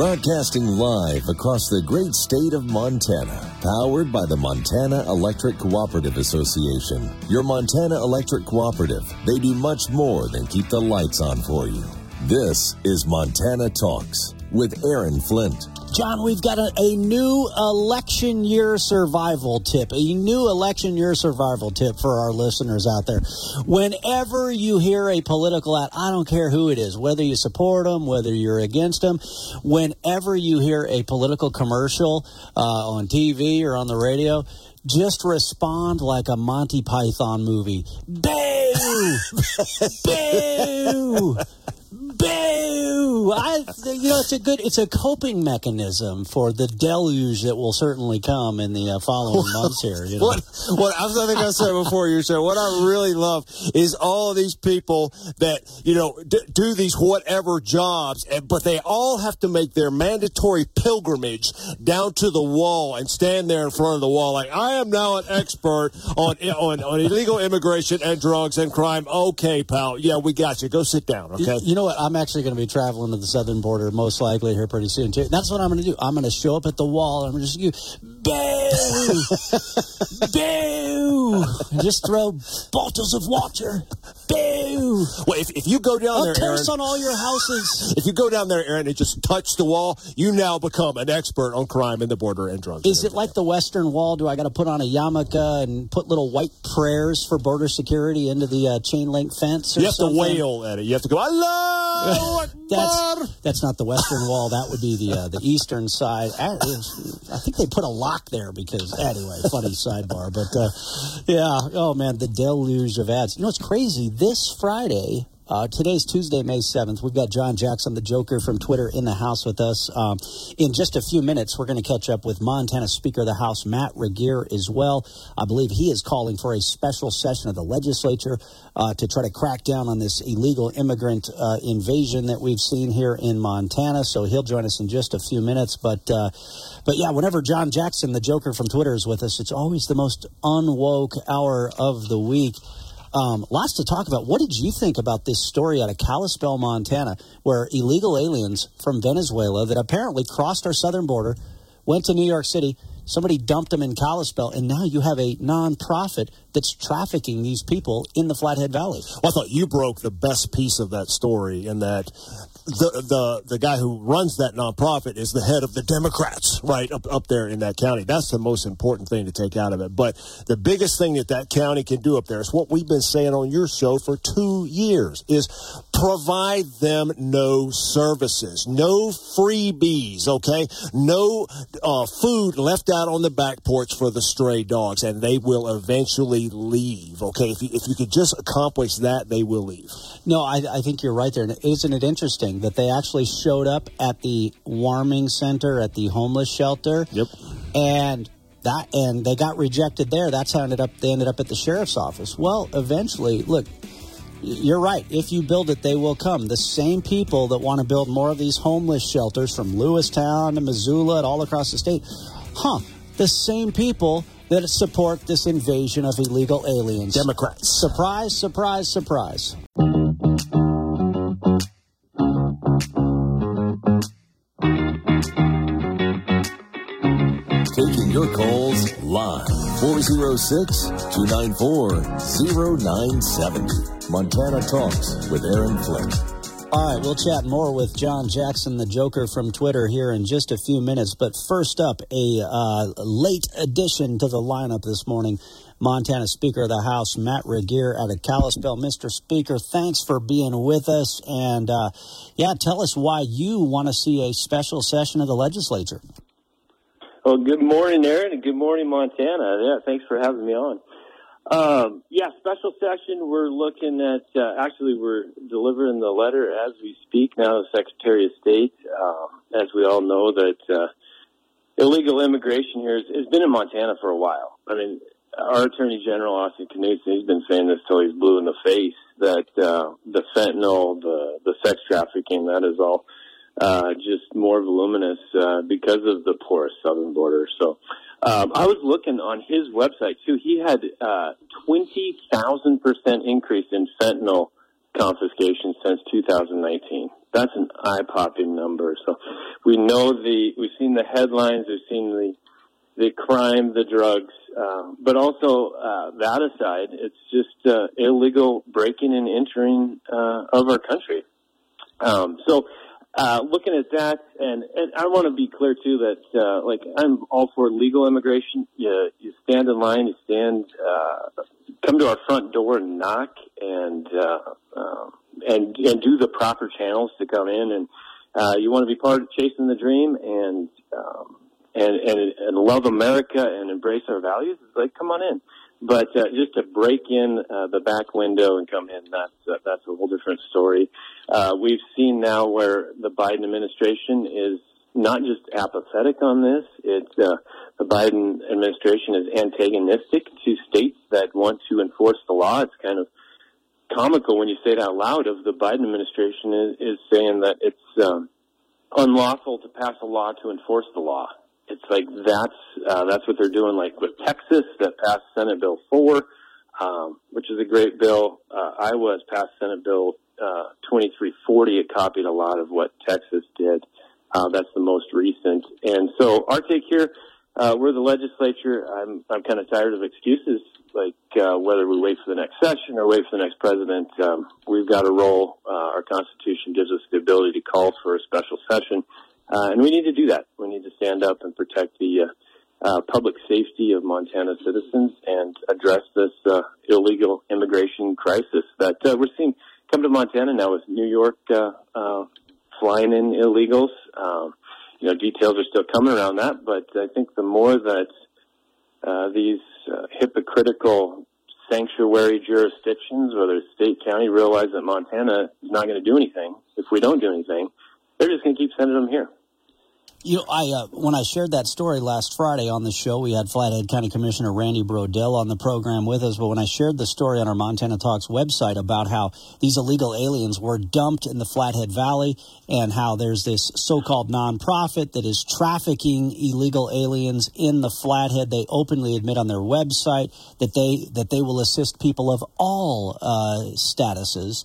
Broadcasting live across the great state of Montana, powered by the Montana Electric Cooperative Association. Your Montana Electric Cooperative, they do much more than keep the lights on for you. This is Montana Talks with Aaron Flint. John, we've got a new election year survival tip, for our listeners out there. Whenever you hear a political ad, I don't care who it is, whether you support them, whether you're against them, whenever you hear a political commercial on TV or on the radio, just respond like a Monty Python movie. Boo! Boo! Boo! It's a coping mechanism for the deluge that will certainly come in the following months here. You know? What I was going to say before you said, what I really love is all of these people that, do these whatever jobs, but they all have to make their mandatory pilgrimage down to the wall and stand there in front of the wall like, I am now an expert on illegal immigration and drugs and crime. Okay, pal. Yeah, we got you. Go sit down, okay? You know what? I'm actually going to be traveling to the southern border most likely here pretty soon, too. That's what I'm going to do. I'm going to show up at the wall. And I'm just going to boo! Boo! And just throw bottles of water. Boo! Well, if you go down there, Aaron, curse on all your houses. If you go down there, Aaron, and just touch the wall, you now become an expert on crime and the border and drugs. Is it like the Western Wall? Do I got to put on a yarmulke and put little white prayers for border security into the chain link fence? You have something? to wail at it. You have to go, Allah! That's not the Western Wall. That would be the eastern side. I think they put a lock there because, anyway, funny sidebar. But, oh, man, the deluge of ads. You know, it's crazy. This Friday, today's Tuesday, May 7th, we've got John Jackson, the Joker from Twitter, in the house with us. In just a few minutes, we're going to catch up with Montana Speaker of the House, Matt Regier, as well. I believe he is calling for a special session of the legislature to try to crack down on this illegal immigrant invasion that we've seen here in Montana. So he'll join us in just a few minutes. But yeah, whenever John Jackson, the Joker from Twitter, is with us, it's always the most unwoke hour of the week. Lots to talk about. What did you think about this story out of Kalispell, Montana, where illegal aliens from Venezuela that apparently crossed our southern border, went to New York City, somebody dumped them in Kalispell, and now you have a nonprofit that's trafficking these people in the Flathead Valley? Well, I thought you broke the best piece of that story in that the guy who runs that nonprofit is the head of the Democrats right up there in that county. That's the most important thing to take out of it. But the biggest thing that county can do up there is what we've been saying on your show for 2 years is provide them no services, no freebies, okay? No food left out on the back porch for the stray dogs, and they will eventually leave, okay? If you could just accomplish that, they will leave. No, I think you're right there. And isn't it interesting that they actually showed up at the warming center at the homeless shelter? Yep. And they got rejected there. That's how they ended up at the sheriff's office. Well, eventually, look, you're right. If you build it, they will come. The same people that want to build more of these homeless shelters from Lewistown to Missoula and all across the state, the same people that support this invasion of illegal aliens. Democrats. Surprise, surprise, surprise. Taking your calls live. 406-294-0970. Montana Talks with Aaron Flint. All right, we'll chat more with John Jackson, the Joker from Twitter, here in just a few minutes. But first up, a late addition to the lineup this morning, Montana Speaker of the House, Matt Regier out of Kalispell. Mr. Speaker, thanks for being with us. And, tell us why you want to see a special session of the legislature. Well, good morning, Aaron, and good morning, Montana. Yeah, thanks for having me on. Special session, we're looking at, we're delivering the letter as we speak now to the Secretary of State. As we all know that illegal immigration here has been in Montana for a while. I mean, our Attorney General, Austin Knudsen, he's been saying this till he's blue in the face, that the fentanyl, the sex trafficking, that is all just more voluminous because of the porous southern border. So I was looking on his website, too. He had 20,000% increase in fentanyl confiscation since 2019. That's an eye-popping number. So we know we've seen the headlines, we've seen the crime, the drugs, but also that aside, it's just illegal breaking and entering of our country. So looking at that, and I want to be clear too that I'm all for legal immigration. You stand in line, you come to our front door and knock, and do the proper channels to come in, and you want to be part of chasing the dream and love America and embrace our values. It's like, come on in. But just to break in the back window and come in, that's a whole different story. We've seen now where the Biden administration is not just apathetic on this. The Biden administration is antagonistic to states that want to enforce the law. It's kind of comical when you say it out loud. Of the Biden administration is saying that it's unlawful to pass a law to enforce the law. It's like that's what they're doing, like with Texas that passed Senate Bill 4, which is a great bill. Iowa has passed Senate Bill 2340. It copied a lot of what Texas did. That's the most recent. And so our take here, we're the legislature. I'm kind of tired of excuses, like whether we wait for the next session or wait for the next president. We've got a role. Our Constitution gives us the ability to call for a special session. And we need to do that. We need to stand up and protect the public safety of Montana citizens and address this illegal immigration crisis that we're seeing come to Montana now with New York flying in illegals. Details are still coming around that, but I think the more that these hypocritical sanctuary jurisdictions, whether it's state, county, realize that Montana is not going to do anything if we don't do anything, they're just going to keep sending them here. When I shared that story last Friday on the show, we had Flathead County Commissioner Randy Brodell on the program with us. But when I shared the story on our Montana Talks website about how these illegal aliens were dumped in the Flathead Valley and how there's this so-called nonprofit that is trafficking illegal aliens in the Flathead, they openly admit on their website that they will assist people of all statuses.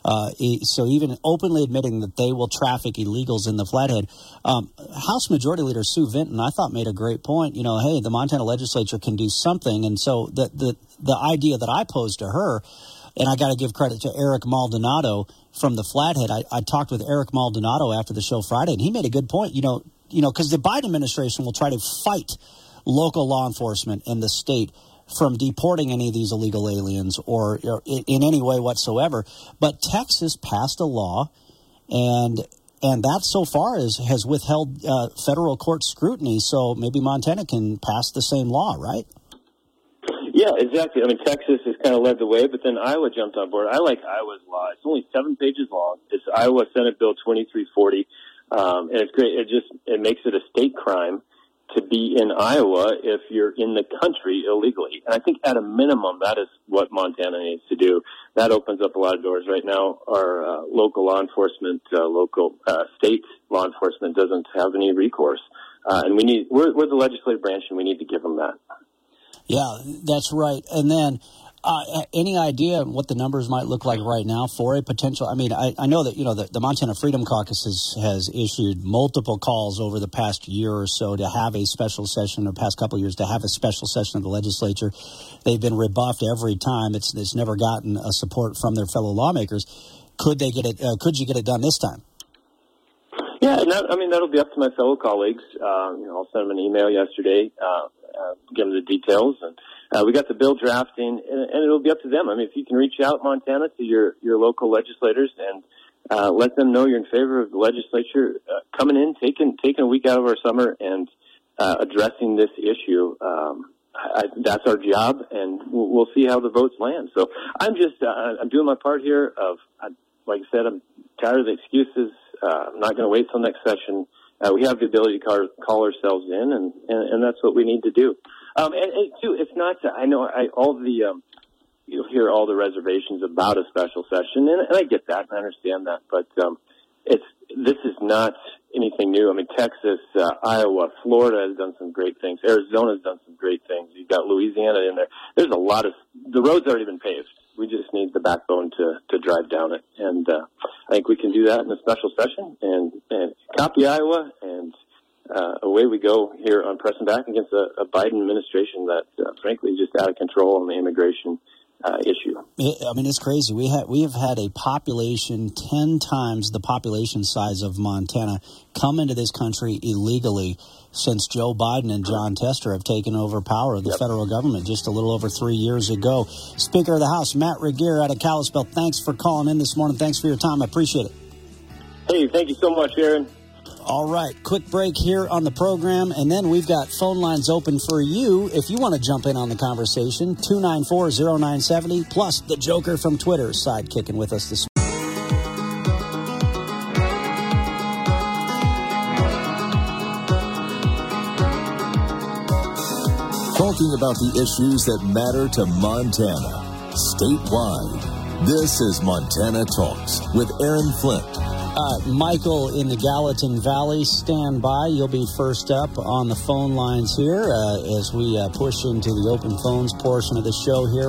So even openly admitting that they will traffic illegals in the Flathead. House Majority Leader Sue Vinton, I thought, made a great point. Hey, the Montana legislature can do something. And so the idea that I posed to her, and I got to give credit to Eric Maldonado from the Flathead. I talked with Eric Maldonado after the show Friday, and he made a good point. Because the Biden administration will try to fight local law enforcement in the state from deporting any of these illegal aliens or in any way whatsoever. But Texas passed a law, and that so far has withheld federal court scrutiny. So maybe Montana can pass the same law, right? Yeah, exactly. I mean, Texas has kind of led the way, but then Iowa jumped on board. I like Iowa's law. It's only 7 pages long. It's Iowa Senate Bill 2340, and it's great. It makes it a state crime to be in Iowa if you're in the country illegally. And I think at a minimum, that is what Montana needs to do. That opens up a lot of doors. Right now, our local law enforcement, state law enforcement doesn't have any recourse. And we're the legislative branch, and we need to give them that. Yeah, that's right. And then any idea what the numbers might look like right now for a potential? I mean, I know that, the Montana Freedom Caucus has issued multiple calls over the past year or so to have a special session, or past couple of years to have a special session of the legislature. They've been rebuffed every time. It's never gotten a support from their fellow lawmakers. Could they get it? Could you get it done this time? Yeah, that'll be up to my fellow colleagues. I'll send them an email yesterday, give them the details, and we got the bill drafting, and it'll be up to them. I mean, if you can reach out, Montana, to your local legislators and let them know you're in favor of the legislature coming in, taking a week out of our summer and addressing this issue. That's our job, and we'll see how the votes land. So I'm doing my part here. Like I said, I'm tired of the excuses. I'm not going to wait till next session. We have the ability to call ourselves in, and that's what we need to do. And too, it's not. I know you'll hear all the reservations about a special session, and I get that, and I understand that. But this is not anything new. I mean, Texas, Iowa, Florida has done some great things. Arizona's done some great things. You've got Louisiana in there. There's a lot of the road's already been paved. We just need the backbone to drive down it. And I think we can do that in a special session and copy Iowa, and away we go here on pressing back against a Biden administration that, frankly, is just out of control on the immigration issue. I mean, it's crazy. We have had a population 10 times the population size of Montana come into this country illegally since Joe Biden and John Tester have taken over power of the federal government just a little over 3 years ago. Speaker of the House, Matt Regier out of Kalispell, thanks for calling in this morning. Thanks for your time. I appreciate it. Hey, thank you so much, Aaron. All right, quick break here on the program, and then we've got phone lines open for you if you want to jump in on the conversation. 294-0970, plus the Joker from Twitter sidekicking with us this morning. Talking about the issues that matter to Montana, statewide. This is Montana Talks with Aaron Flint. Michael in the Gallatin Valley, stand by. You'll be first up on the phone lines here as we push into the open phones portion of the show here,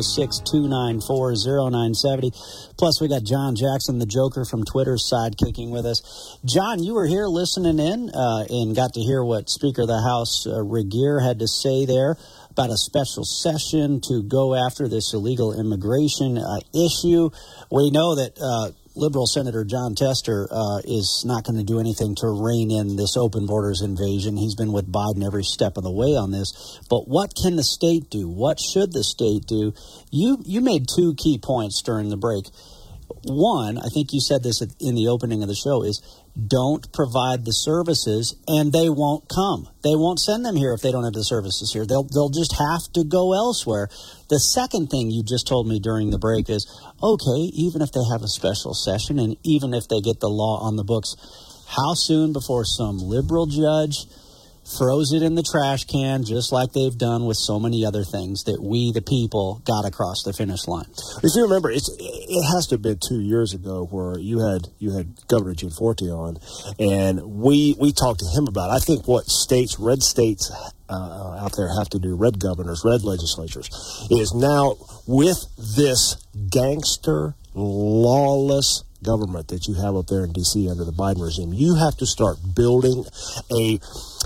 406-294-0970. Plus, we got John Jackson, the Joker from Twitter, sidekicking with us. John, you were here listening in and got to hear what Speaker of the House Regier had to say there about a special session to go after this illegal immigration issue. We know that Liberal Senator John Tester is not going to do anything to rein in this open borders invasion. He's been with Biden every step of the way on this. But what can the state do? What should the state do? You made two key points during the break. One, I think you said this in the opening of the show, is don't provide the services and they won't come. They won't send them here if they don't have the services here. They'll just have to go elsewhere. The second thing you just told me during the break is, okay, even if they have a special session and even if they get the law on the books, how soon before some liberal judge throws it in the trash can, just like they've done with so many other things that we, the people, got across the finish line? If you remember, it has to have been 2 years ago where you had Governor Gianforte on, and we talked to him about, I think, what red states out there have to do, red governors, red legislatures, is now with this gangster, lawless government that you have up there in D.C. under the Biden regime, you have to start building a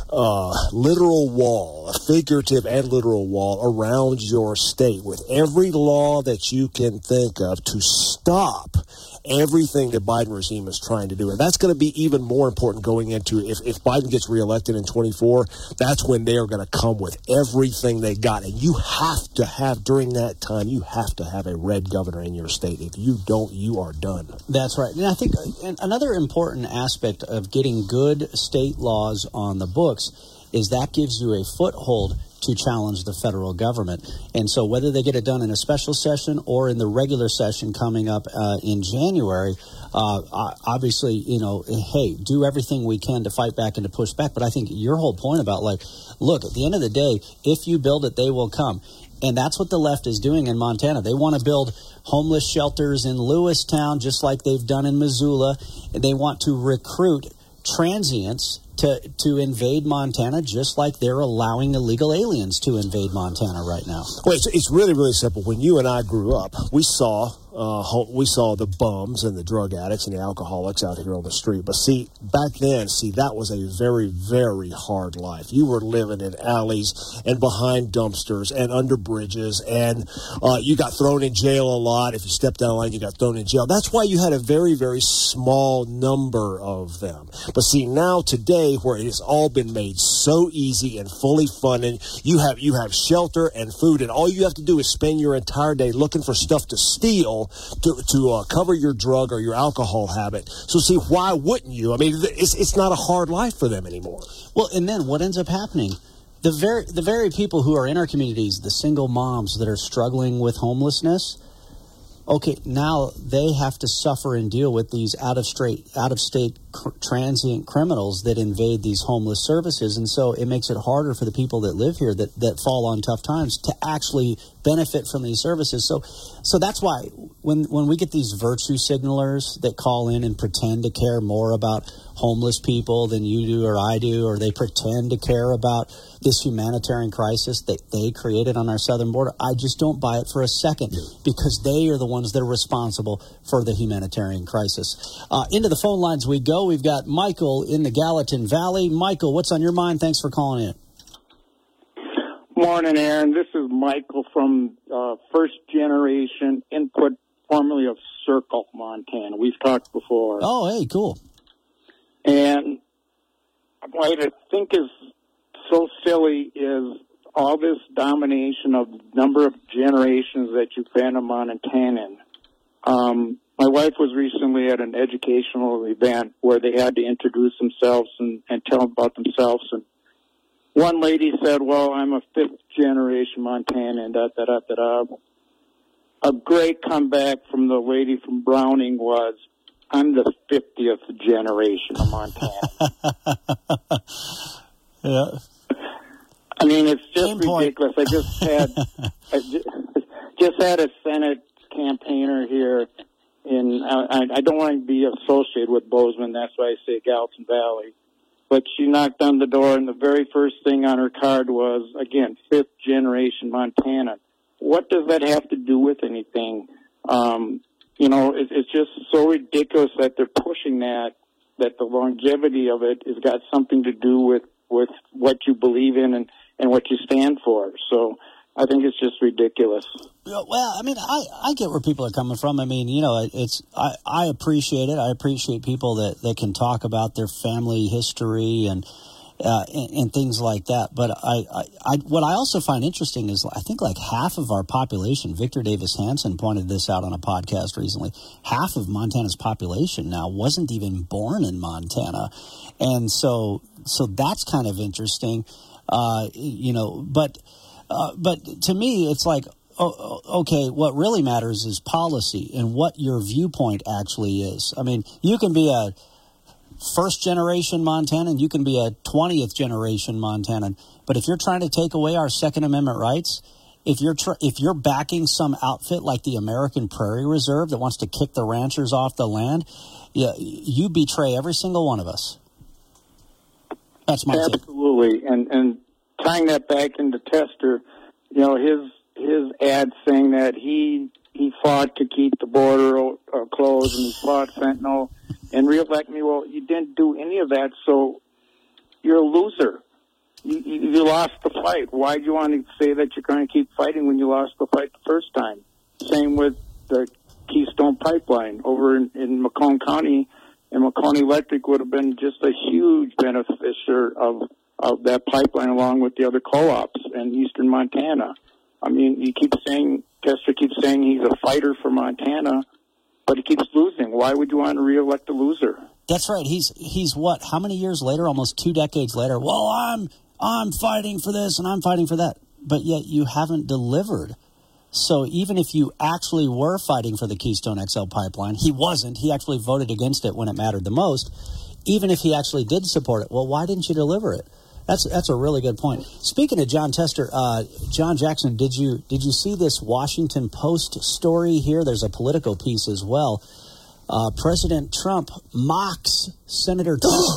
literal wall, a figurative and literal wall around your state with every law that you can think of to stop everything the Biden regime is trying to do. And that's going to be even more important going into, if Biden gets reelected in 24, that's when they are going to come with everything they got. And you have to have, during that time, you have to have a red governor in your state. If you don't, you are done. That's right. And I think another important aspect of getting good state laws on the books is that gives you a foothold to challenge the federal government. And so whether they get it done in a special session or in the regular session coming up in January, obviously, hey, do everything we can to fight back and to push back. But I think your whole point about, look, at the end of the day, if you build it, they will come. And that's what the left is doing in Montana. They want to build homeless shelters in Lewistown, just like they've done in Missoula. And they want to recruit transients to invade Montana, just like they're allowing illegal aliens to invade Montana right now. Well, it's really, really simple. When you and I grew up, we saw the bums and the drug addicts and the alcoholics out here on the street. But back then, that was a very, very hard life. You were living in alleys and behind dumpsters and under bridges, and you got thrown in jail a lot. If you stepped down a line, you got thrown in jail. That's why you had a very, very small number of them. But now today, where it has all been made so easy and fully funded, you have shelter and food, and all you have to do is spend your entire day looking for stuff to steal to cover your drug or your alcohol habit. So why wouldn't you? I mean, it's not a hard life for them anymore. Well, and then what ends up happening? The very people who are in our communities, the single moms that are struggling with homelessness, okay, now they have to suffer and deal with these out-of-state transient criminals that invade these homeless services, and so it makes it harder for the people that live here that fall on tough times to actually benefit from these services. So that's why when we get these virtue signalers that call in and pretend to care more about homeless people than you do or I do, or they pretend to care about this humanitarian crisis that they created on our southern border, I just don't buy it for a second, because they are the ones that are responsible for the humanitarian crisis. Into the phone lines we go. We've got Michael in the Gallatin Valley. Michael, what's on your mind? Thanks for calling in. Morning, Aaron. This is Michael from First Generation Input, formerly of Circle, Montana. We've talked before. Oh, hey, cool. And what I think is so silly is all this domination of number of generations that you've been a Montanan. My wife was recently at an educational event where they had to introduce themselves and tell about themselves. And one lady said, well, I'm a fifth-generation Montanan, da-da-da-da-da. A great comeback from the lady from Browning was, I'm the 50th generation of Montana. Yeah. I mean, it's just ridiculous. I just had a Senate campaigner here, and I don't want to be associated with Bozeman. That's why I say Gallatin Valley. But she knocked on the door, and the very first thing on her card was, again, fifth generation Montana. What does that have to do with anything? It's just so ridiculous that they're pushing that the longevity of it has got something to do with what you believe in and what you stand for. So I think it's just ridiculous. Well, I mean, I get where people are coming from. I mean, I appreciate it. I appreciate people that can talk about their family history and things like that. But what I also find interesting is I think like half of our population, Victor Davis Hanson pointed this out on a podcast recently, half of Montana's population now wasn't even born in Montana. And so that's kind of interesting, but to me, it's like, okay, what really matters is policy and what your viewpoint actually is. I mean, you can be a first-generation Montanan, you can be a 20th-generation Montanan, but if you're trying to take away our Second Amendment rights, if you're backing some outfit like the American Prairie Reserve that wants to kick the ranchers off the land, you betray every single one of us. That's my take. Absolutely, and tying that back into Tester, his ad saying that he fought to keep the border closed and he fought fentanyl and reelect me. Well, you didn't do any of that, so you're a loser. You lost the fight. Why do you want to say that you're going to keep fighting when you lost the fight the first time? Same with the Keystone Pipeline over in Macomb County, and Macomb Electric would have been just a huge beneficiary of that pipeline along with the other co-ops in eastern Montana. I mean, Tester keeps saying he's a fighter for Montana, but he keeps losing. Why would you want to reelect a loser? That's right. He's what? How many years later? Almost 2 decades later. Well, I'm fighting for this and I'm fighting for that, but yet you haven't delivered. So even if you actually were fighting for the Keystone XL pipeline, he wasn't. He actually voted against it when it mattered the most. Even if he actually did support it, well, why didn't you deliver it? That's a really good point. Speaking of John Tester, John Jackson, did you see this Washington Post story here? There's a Politico piece as well. President Trump mocks Senator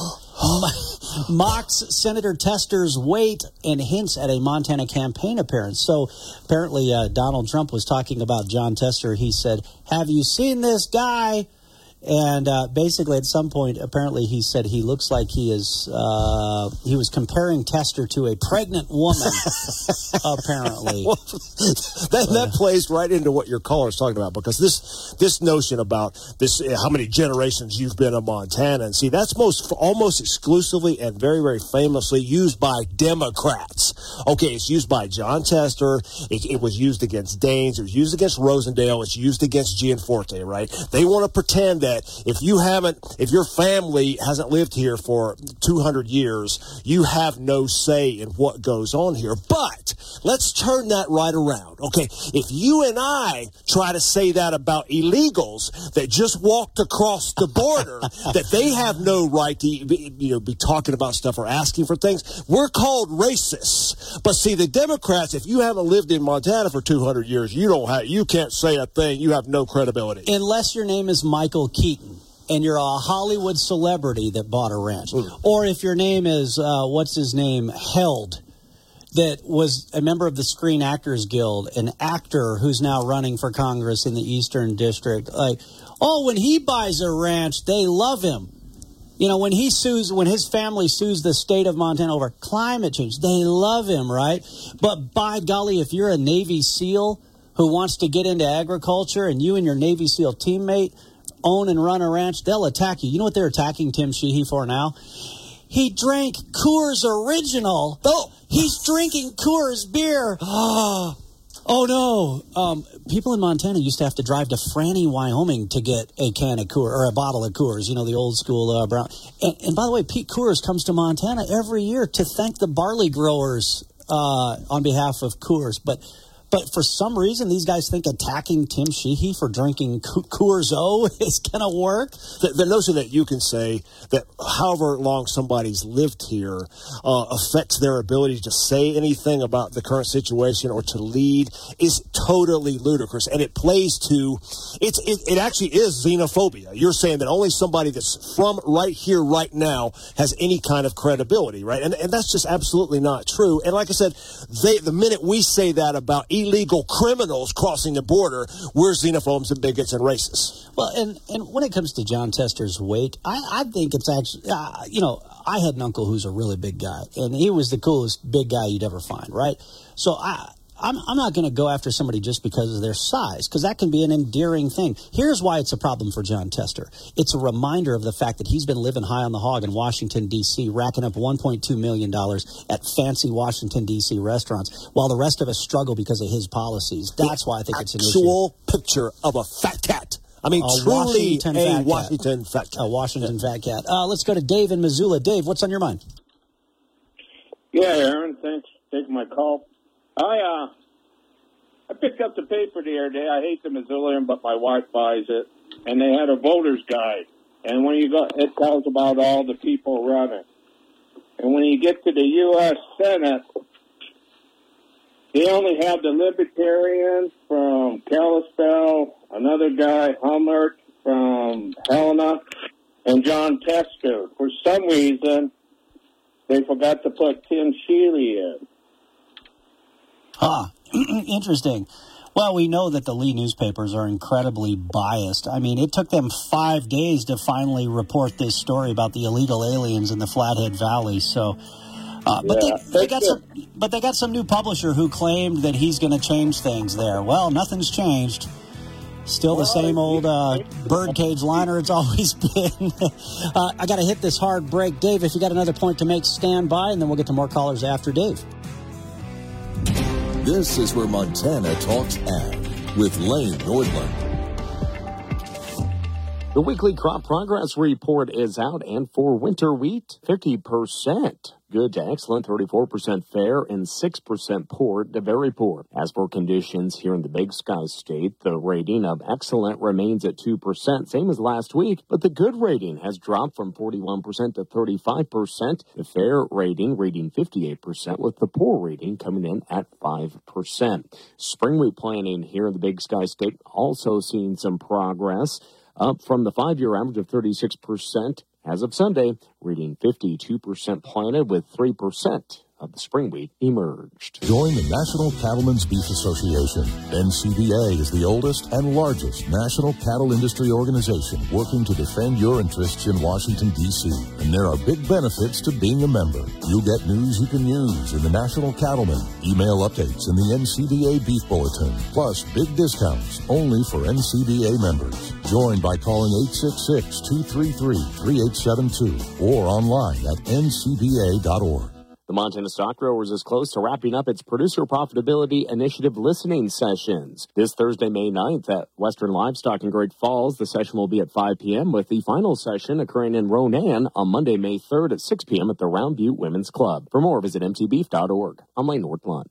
Tester's weight and hints at a Montana campaign appearance. So apparently Donald Trump was talking about John Tester. He said, "Have you seen this guy?" And basically, at some point, apparently, he said he looks like he was comparing Tester to a pregnant woman, apparently. Well, that plays right into what your caller's talking about, because this notion about this, how many generations you've been in Montana, and see, that's almost exclusively and very, very famously used by Democrats. Okay, it's used by John Tester. It was used against Daines. It was used against Rosendale. It's used against Gianforte, right? They want to pretend that that if your family hasn't lived here for 200 years, you have no say in what goes on here. But let's turn that right around. Okay, if you and I try to say that about illegals that just walked across the border, that they have no right to be talking about stuff or asking for things, we're called racists. But see, the Democrats, if you haven't lived in Montana for 200 years, you can't say a thing. You have no credibility. Unless your name is Michael Keaton and you're a Hollywood celebrity that bought a ranch. Or if your name is, Held, that was a member of the Screen Actors Guild, an actor who's now running for Congress in the Eastern District. When he buys a ranch, they love him. When his family sues the state of Montana over climate change, they love him, right? But by golly, if you're a Navy SEAL who wants to get into agriculture and you and your Navy SEAL teammate own and run a ranch, they'll attack you. You know what they're attacking Tim Sheehy for now? He drank Coors Original. Oh, he's drinking Coors beer. Oh, no. People in Montana used to have to drive to Franny, Wyoming to get a can of Coors, or a bottle of Coors, the old school brown. And by the way, Pete Coors comes to Montana every year to thank the barley growers on behalf of Coors. But for some reason, these guys think attacking Tim Sheehy for drinking Coors-O is going to work. The notion that you can say that however long somebody's lived here affects their ability to say anything about the current situation or to lead is totally ludicrous. And it plays to, it actually is xenophobia. You're saying that only somebody that's from right here, right now, has any kind of credibility, right? And that's just absolutely not true. And like I said, the minute we say that about illegal criminals crossing the border, we're xenophobes and bigots and racists. Well, and when it comes to John Tester's weight, I think it's actually, I had an uncle who's a really big guy, and he was the coolest big guy you'd ever find, right? So I'm not going to go after somebody just because of their size, because that can be an endearing thing. Here's why it's a problem for John Tester. It's a reminder of the fact that he's been living high on the hog in Washington, D.C., racking up $1.2 million at fancy Washington, D.C. restaurants, while the rest of us struggle because of his policies. That's why I think it's an issue. Actual picture of a fat cat. I mean, truly a Washington fat cat. A Washington fat cat. Let's go to Dave in Missoula. Dave, what's on your mind? Yeah, Aaron, thanks for taking my call. I picked up the paper the other day. I hate the Missoulian, but my wife buys it. And they had a voter's guide. And when you go, it tells about all the people running. And when you get to the U.S. Senate, they only have the Libertarian from Kalispell, another guy, Hummert from Helena, and John Tester. For some reason, they forgot to put Tim Shealy in. Interesting. Well, we know that the Lee newspapers are incredibly biased. I mean, it took them 5 days to finally report this story about the illegal aliens in the Flathead Valley. So, they got some new publisher who claimed that he's going to change things there. Well, nothing's changed. Still the same old birdcage liner it's always been. I got to hit this hard break. Dave, if you got another point to make, stand by, and then we'll get to more callers after Dave. This is where Montana talks ag with Lane Nordlund. The weekly crop progress report is out, and for winter wheat, 50% good to excellent, 34% fair, and 6% poor to very poor. As for conditions here in the Big Sky State, the rating of excellent remains at 2%, same as last week, but the good rating has dropped from 41% to 35%. The fair rating reading 58%, with the poor rating coming in at 5%. Spring wheat planting here in the Big Sky State also seeing some progress, up from the 5-year average of 36% as of Sunday, reading 52% planted, with 3% of the spring wheat emerged. Join the National Cattlemen's Beef Association. NCBA is the oldest and largest national cattle industry organization working to defend your interests in Washington, D.C. And there are big benefits to being a member. You'll get news you can use in the National Cattleman, email updates in the NCBA Beef Bulletin, plus big discounts only for NCBA members. Join by calling 866-233-3872 or online at ncba.org. The Montana Stock Growers is close to wrapping up its Producer Profitability Initiative listening sessions. This Thursday, May 9th at Western Livestock in Great Falls. The session will be at 5 p.m. with the final session occurring in Ronan on Monday, May 3rd at 6 p.m. at the Round Butte Women's Club. For more, visit mtbeef.org. I'm Lane Nordblunt.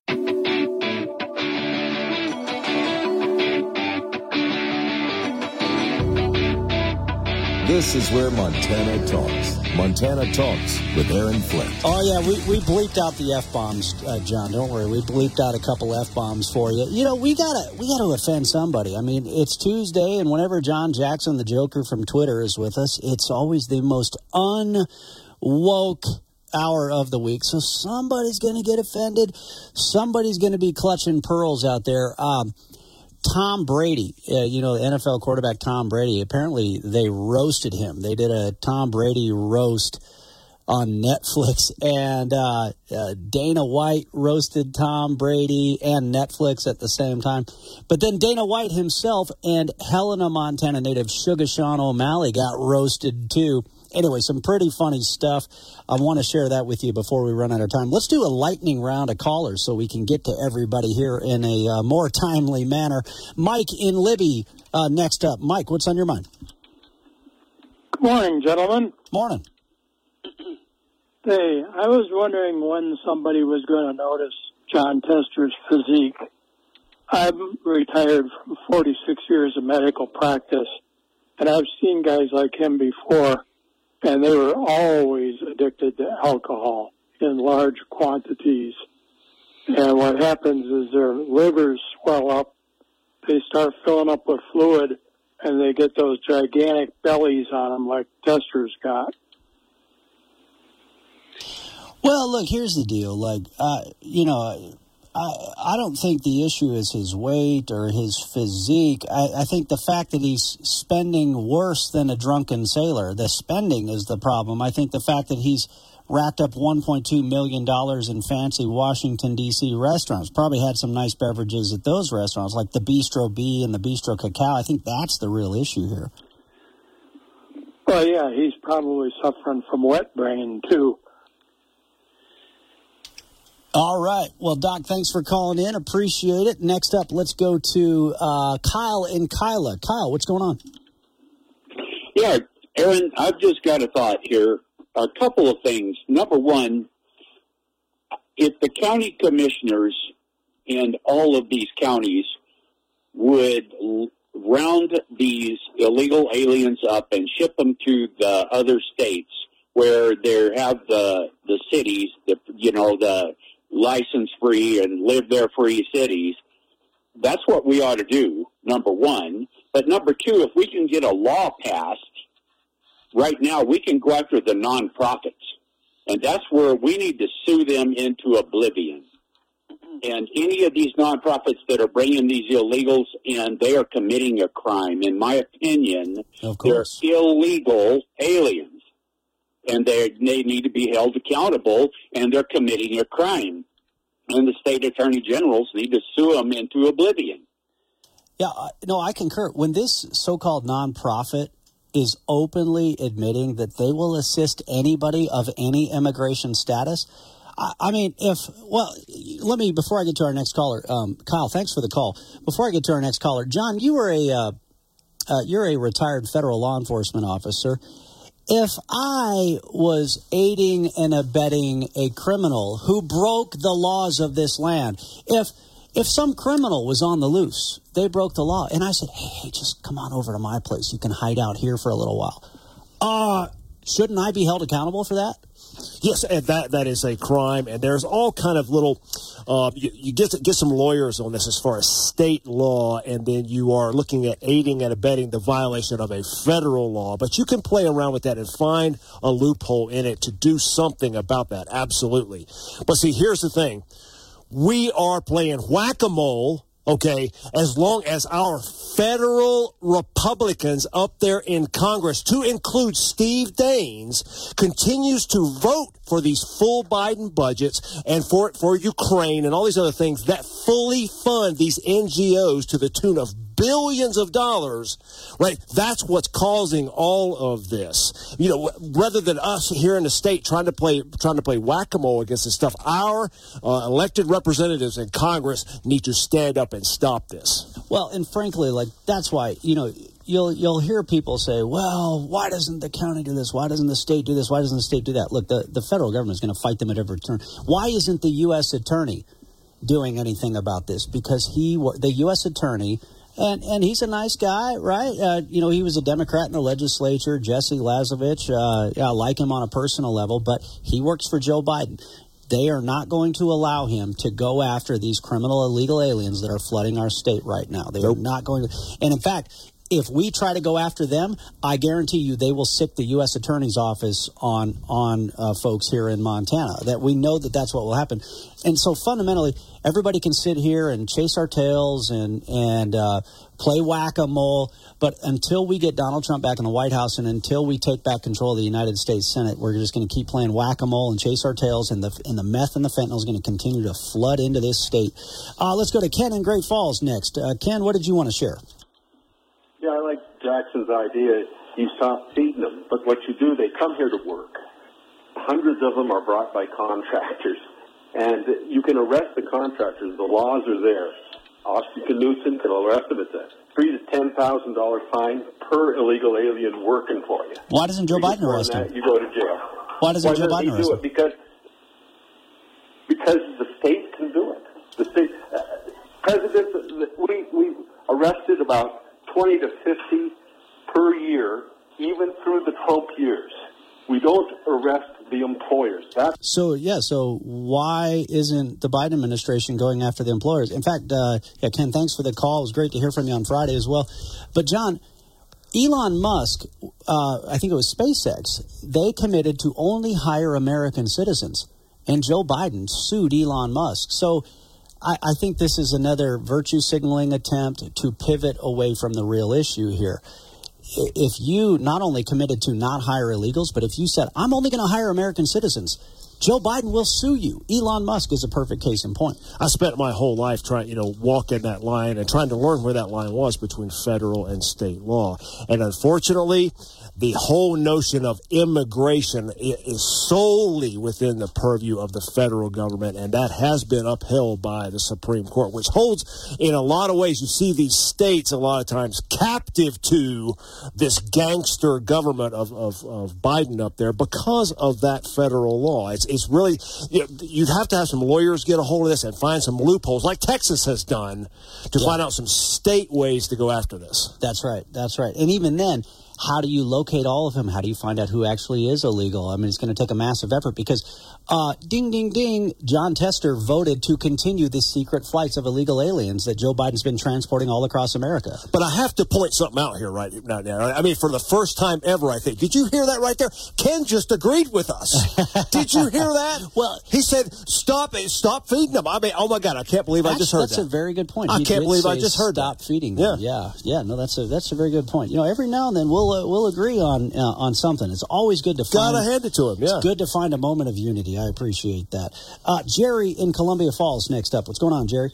This is where Montana talks. Montana Talks with Aaron Flint. Oh, yeah, we bleeped out the F-bombs, John. Don't worry. We bleeped out a couple F-bombs for you. You know, we gotta offend somebody. I mean, it's Tuesday, and whenever John Jackson, the Joker from Twitter, is with us, it's always the most unwoke hour of the week. So somebody's going to get offended. Somebody's going to be clutching pearls out there. Tom Brady, the NFL quarterback Tom Brady, apparently they roasted him. They did a Tom Brady roast on Netflix, and Dana White roasted Tom Brady and Netflix at the same time. But then Dana White himself and Helena, Montana native Sugar Sean O'Malley got roasted too. Anyway, some pretty funny stuff. I want to share that with you before we run out of time. Let's do a lightning round of callers so we can get to everybody here in a more timely manner. Mike in Libby next up. Mike, what's on your mind? Good morning, gentlemen. Morning. Hey, I was wondering when somebody was going to notice John Tester's physique. I'm retired from 46 years of medical practice, and I've seen guys like him before, and they were always addicted to alcohol in large quantities. And what happens is their livers swell up, they start filling up with fluid, and they get those gigantic bellies on them like Tester's got. Well, look, here's the deal. I don't think the issue is his weight or his physique. I think the fact that he's spending worse than a drunken sailor, the spending is the problem. I think the fact that he's racked up $1.2 million in fancy Washington, D.C. restaurants, probably had some nice beverages at those restaurants, like the Bistro B and the Bistro Cacao. I think that's the real issue here. Well, yeah, he's probably suffering from wet brain, too. All right. Well, Doc, thanks for calling in. Appreciate it. Next up, let's go to Kyle in Kyla. Kyle, what's going on? Yeah, Aaron, I've just got a thought here. A couple of things. Number one, if the county commissioners in all of these counties would round these illegal aliens up and ship them to the other states where they have the cities, the license-free and live-there-free cities, that's what we ought to do, number one. But number two, if we can get a law passed, right now we can go after the nonprofits. And that's where we need to sue them into oblivion. And any of these nonprofits that are bringing these illegals in, they are committing a crime. In my opinion, they're illegal aliens. And they need to be held accountable, and they're committing a crime. And the state attorney generals need to sue them into oblivion. Yeah, no, I concur. When this so-called nonprofit is openly admitting that they will assist anybody of any immigration status, before I get to our next caller, Kyle, thanks for the call. Before I get to our next caller, John, you're a retired federal law enforcement officer. If I was aiding and abetting a criminal who broke the laws of this land, if some criminal was on the loose, they broke the law, and I said, hey, just come on over to my place. You can hide out here for a little while. Shouldn't I be held accountable for that? Yes, and that is a crime, and there's all kind of little you get some lawyers on this as far as state law, and then you are looking at aiding and abetting the violation of a federal law. But you can play around with that and find a loophole in it to do something about that, absolutely. But see, here's the thing. We are playing whack-a-mole, okay, as long as our federal Republicans up there in Congress, to include Steve Daines, continues to vote for these full Biden budgets and for Ukraine and all these other things that fully fund these NGOs to the tune of billions of dollars, right? That's what's causing all of this. Rather than us here in the state trying to play whack-a-mole against this stuff, our elected representatives in Congress need to stand up and stop this. Well, and frankly, that's why, you'll hear people say, well, why doesn't the county do this? Why doesn't the state do this? Why doesn't the state do that? Look, the federal government is going to fight them at every turn. Why isn't the U.S. attorney doing anything about this? Because the U.S. attorney, and he's a nice guy, right? He was a Democrat in the legislature, Jesse Lazovich. I like him on a personal level, but he works for Joe Biden. They are not going to allow him to go after these criminal illegal aliens that are flooding our state right now. They are not going to. And in fact, if we try to go after them, I guarantee you they will sic the U.S. Attorney's Office on folks here in Montana. That we know that's what will happen. And so fundamentally, everybody can sit here and chase our tails and play whack-a-mole. But until we get Donald Trump back in the White House and until we take back control of the United States Senate, we're just going to keep playing whack-a-mole and chase our tails, and the meth and the fentanyl is going to continue to flood into this state. Let's go to Ken in Great Falls next. Ken, what did you want to share? Yeah, I like Jackson's idea. You stop feeding them, but what you do, they come here to work. Hundreds of them are brought by contractors, and you can arrest the contractors. The laws are there. Austin Knudsen can arrest them. It's a $3,000 to $10,000 fine per illegal alien working for you. Why doesn't Joe Biden arrest him? You go to jail. Why doesn't Joe Biden arrest him? Because the state can do it. The state presidents. We arrested about 20 to 50 per year, even through the Trump years. We don't arrest the employers. So why isn't the Biden administration going after the employers? In fact, Ken, thanks for the call. It was great to hear from you on Friday as well. But, John, Elon Musk, I think it was SpaceX, they committed to only hire American citizens. And Joe Biden sued Elon Musk. So I think this is another virtue signaling attempt to pivot away from the real issue here. If you not only committed to not hire illegals, but if you said, I'm only going to hire American citizens, Joe Biden will sue you. Elon Musk is a perfect case in point. I spent my whole life trying, walking that line and trying to learn where that line was between federal and state law. And unfortunately, the whole notion of immigration is solely within the purview of the federal government, and that has been upheld by the Supreme Court, which holds, in a lot of ways, you see these states a lot of times captive to this gangster government of Biden up there because of that federal law. It's really, you'd have to have some lawyers get a hold of this and find some loopholes, like Texas has done, to find out some state ways to go after this. That's right. And even then, how do you locate all of them? How do you find out who actually is illegal? I mean, it's going to take a massive effort because, ding, ding, ding, John Tester voted to continue the secret flights of illegal aliens that Joe Biden's been transporting all across America. But I have to point something out here right now. I mean, for the first time ever, I think. Did you hear that right there? Ken just agreed with us. Did you hear that? Well, he said, stop feeding them. I mean, oh my God, I can't believe I just heard that. That's a very good point. I can't believe I just heard stop that. feeding them. Yeah. No, that's a very good point. Every now and then we'll agree on something. It's always good to find. Gotta hand it to him. Yeah, it's good to find a moment of unity. I appreciate that. Jerry in Columbia Falls next up. What's going on, Jerry?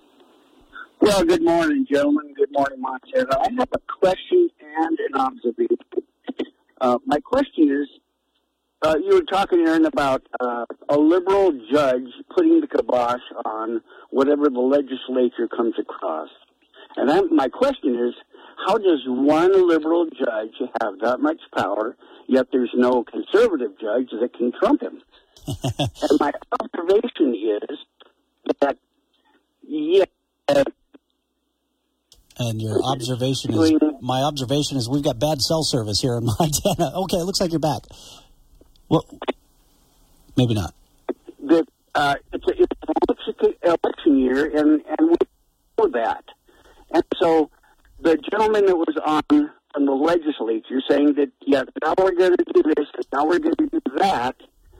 Well, good morning, gentlemen. Good morning, Montana. I have a question and an observation. My question is, you were talking, Aaron, about a liberal judge putting the kibosh on whatever the legislature comes across. And my question is, how does one liberal judge have that much power, yet there's no conservative judge that can trump him? And my observation is that, and your observation is, my observation is we've got bad cell service here in Montana. Okay, it looks like you're back. Well, maybe not. It's an election year, and we know that. And so the gentleman that was on from the legislature saying that, now we're going to do this, and now we're going to do that.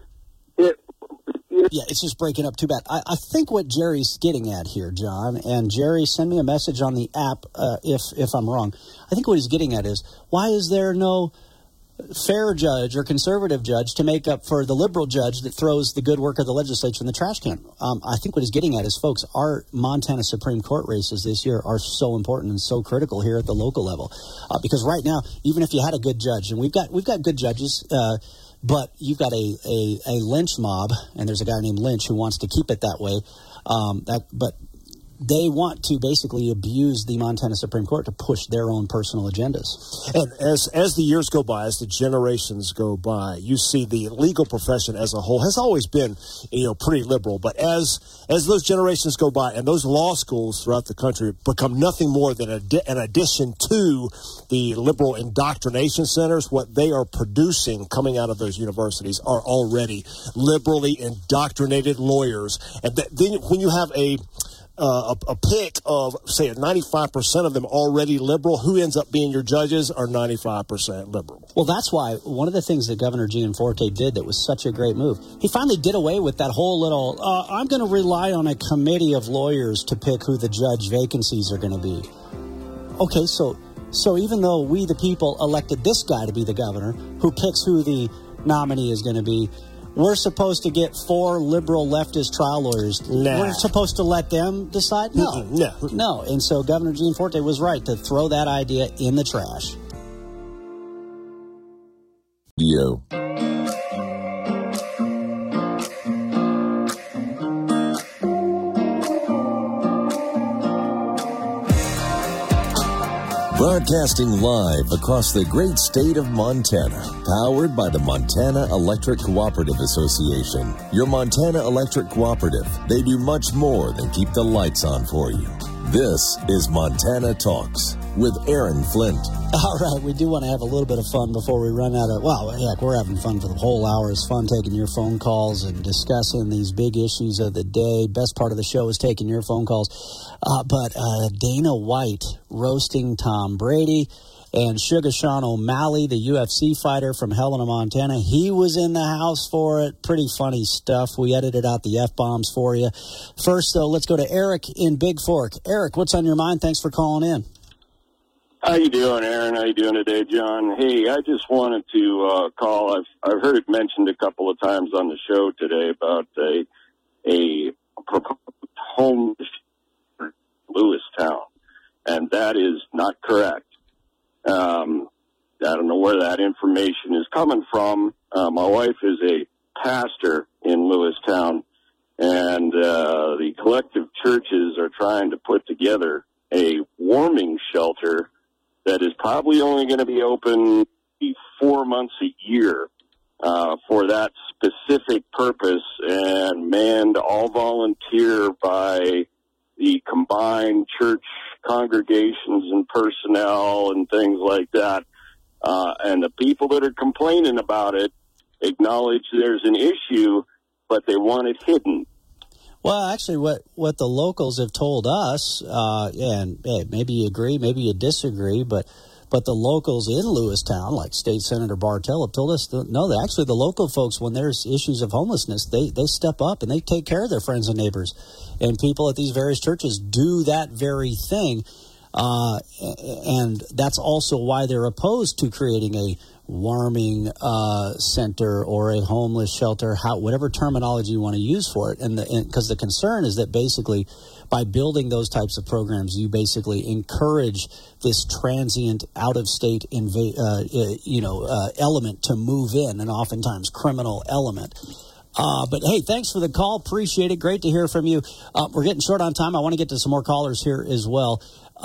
It's just breaking up too bad. I think what Jerry's getting at here, John, and Jerry, send me a message on the app if I'm wrong. I think what he's getting at is, why is there no fair judge or conservative judge to make up for the liberal judge that throws the good work of the legislature in the trash can. I think what he's getting at is, folks, our Montana Supreme Court races this year are so important and so critical here at the local level. Because right now, even if you had a good judge, and we've got good judges, but you've got a lynch mob, and there's a guy named Lynch who wants to keep it that way. But they want to basically abuse the Montana Supreme Court to push their own personal agendas. And as the years go by, as the generations go by, you see the legal profession as a whole has always been, pretty liberal. But as those generations go by, and those law schools throughout the country become nothing more than an addition to the liberal indoctrination centers, what they are producing coming out of those universities are already liberally indoctrinated lawyers. And then when you have a pick of, say, 95% of them already liberal, who ends up being your judges are 95% liberal. Well, that's why one of the things that Governor Gianforte did that was such a great move, he finally did away with that whole little, I'm going to rely on a committee of lawyers to pick who the judge vacancies are going to be. Okay, so even though we, the people, elected this guy to be the governor, who picks who the nominee is going to be, we're supposed to get 4 liberal leftist trial lawyers. Nah. We're supposed to let them decide? No. No. And so Governor Gianforte was right to throw that idea in the trash. Yo. Broadcasting live across the great state of Montana, powered by the Montana Electric Cooperative Association. Your Montana Electric Cooperative, they do much more than keep the lights on for you. This is Montana Talks with Aaron Flint. All right, we do want to have a little bit of fun before we run out of, well, heck, we're having fun for the whole hour. It's fun taking your phone calls and discussing these big issues of the day. Best part of the show is taking your phone calls. But Dana White roasting Tom Brady, and Sugar Sean O'Malley, the UFC fighter from Helena, Montana, he was in the house for it. Pretty funny stuff. We edited out the F-bombs for you. First, though, let's go to Eric in Big Fork. Eric, what's on your mind? Thanks for calling in. How you doing, Aaron? How you doing today, John? Hey, I just wanted to call. I've heard it mentioned a couple of times on the show today about a proposed home in Lewistown, and that is not correct. I don't know where that information is coming from. My wife is a pastor in Lewistown, and the collective churches are trying to put together a warming shelter that is probably only going to be open 4 months a year for that specific purpose, and manned all volunteer by the combined church congregations and personnel and things like that. And the people that are complaining about it acknowledge there's an issue, but they want it hidden. Well, actually, what the locals have told us, and hey, maybe you agree, maybe you disagree, but the locals in Lewistown, like State Senator Bartell, have told us no, that actually the local folks, when there's issues of homelessness, they step up and they take care of their friends and neighbors. And people at these various churches do that very thing. And that's also why they're opposed to creating a warming center or a homeless shelter, whatever terminology you want to use for it. And because the concern is that basically by building those types of programs, you basically encourage this transient out-of-state element to move in, and oftentimes criminal element. But hey, thanks for the call. Appreciate it. Great to hear from you. We're getting short on time. I want to get to some more callers here as well.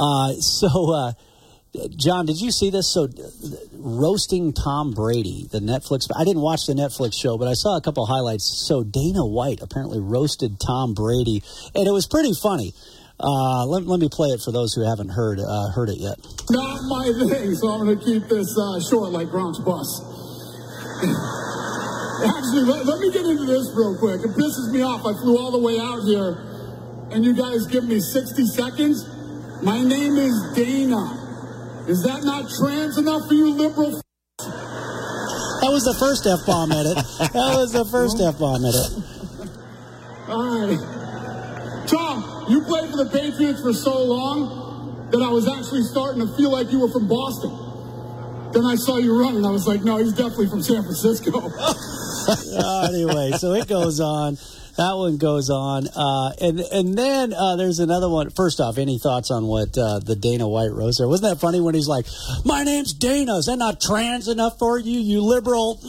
John, did you see this? So, roasting Tom Brady, the Netflix. I didn't watch the Netflix show, but I saw a couple of highlights. So, Dana White apparently roasted Tom Brady, and it was pretty funny. Let me play it for those who haven't heard it yet. Not my thing, so I'm going to keep this short like Gronk's bus. Actually, let me get into this real quick. It pisses me off. I flew all the way out here, and you guys give me 60 seconds. My name is Dana. Is that not trans enough for you liberal That was the first F-bomb edit. All right. Tom, you played for the Patriots for so long that I was actually starting to feel like you were from Boston. Then I saw you run, and I was like, no, he's definitely from San Francisco. Anyway, so it goes on. That one goes on. And then there's another one. First off, any thoughts on what the Dana White roast there? Wasn't that funny when he's like, my name's Dana. Is that not trans enough for you, you liberal?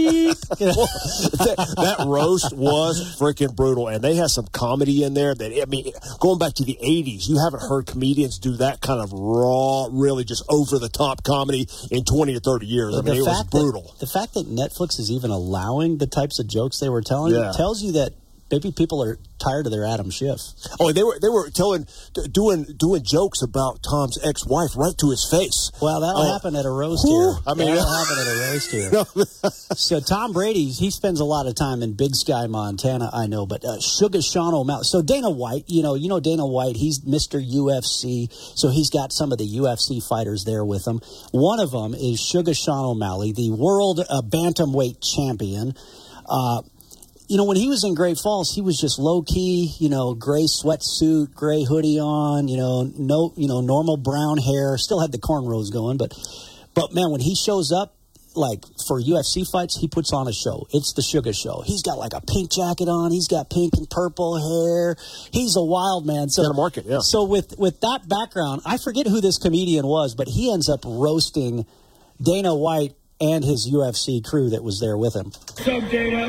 That roast was freaking brutal. And they had some comedy in there that, I mean, going back to the 80s, you haven't heard comedians do that kind of raw, really just over-the-top comedy in 20 or 30 years. I mean, it was brutal. The fact that Netflix is even allowing the types of jokes they were telling tells you that maybe people are tired of their Adam Schiff. Oh, they were doing jokes about Tom's ex-wife right to his face. Well, that'll happen at a roast here. I mean, that'll happen at a roast here. So Tom Brady, he spends a lot of time in Big Sky, Montana, I know, but Sugar Sean O'Malley. So Dana White, you know Dana White, he's Mr. UFC, so he's got some of the UFC fighters there with him. One of them is Sugar Sean O'Malley, the world bantamweight champion. When he was in Great Falls, he was just low-key, gray sweatsuit, gray hoodie on, normal brown hair, still had the cornrows going. But man, when he shows up, like, for UFC fights, he puts on a show. It's the Sugar Show. He's got, like, a pink jacket on. He's got pink and purple hair. He's a wild man. So, got a market, yeah. So with that background, I forget who this comedian was, but he ends up roasting Dana White and his UFC crew that was there with him. What's up, Dana?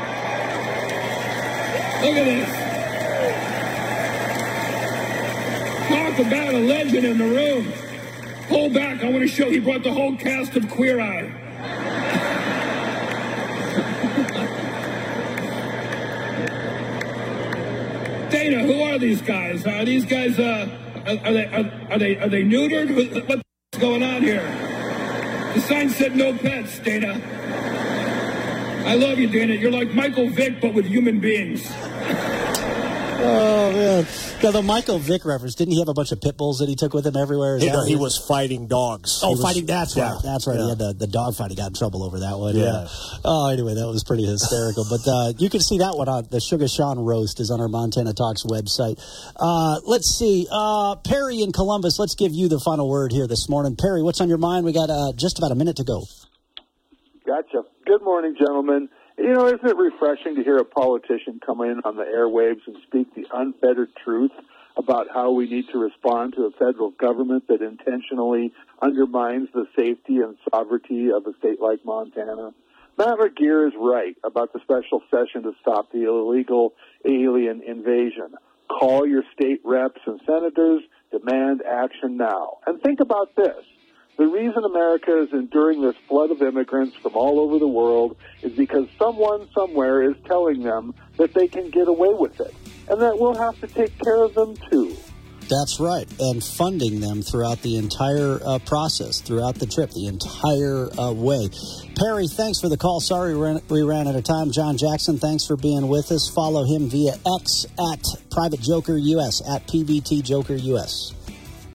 Look at this. Talk about a legend in the room. Pull back. I want to show he brought the whole cast of Queer Eye. Dana, who are these guys? Are these guys, are they neutered? What's going on here? The sign said no pets, Dana. I love you, Dana. You're like Michael Vick, but with human beings. Oh, man. Yeah, the Michael Vick reference, didn't he have a bunch of pit bulls that he took with him everywhere? He was fighting dogs. That's right. That's right. Yeah. He had the dog fight. He got in trouble over that one. Yeah. Oh, anyway, that was pretty hysterical. But you can see that one on the Sugar Sean roast is on our Montana Talks website. Let's see. Perry in Columbus, let's give you the final word here this morning. Perry, what's on your mind? We got just about a minute to go. Gotcha. Good morning, gentlemen. Isn't it refreshing to hear a politician come in on the airwaves and speak the unfettered truth about how we need to respond to a federal government that intentionally undermines the safety and sovereignty of a state like Montana? Matt Laguerre is right about the special session to stop the illegal alien invasion. Call your state reps and senators, demand action now. And think about this. The reason America is enduring this flood of immigrants from all over the world is because someone somewhere is telling them that they can get away with it, and that we'll have to take care of them too. That's right, and funding them throughout the entire process, throughout the trip, the entire way. Perry, thanks for the call. Sorry we ran out of time. John Jackson, thanks for being with us. Follow him via X at Private Joker US, at PBT Joker US.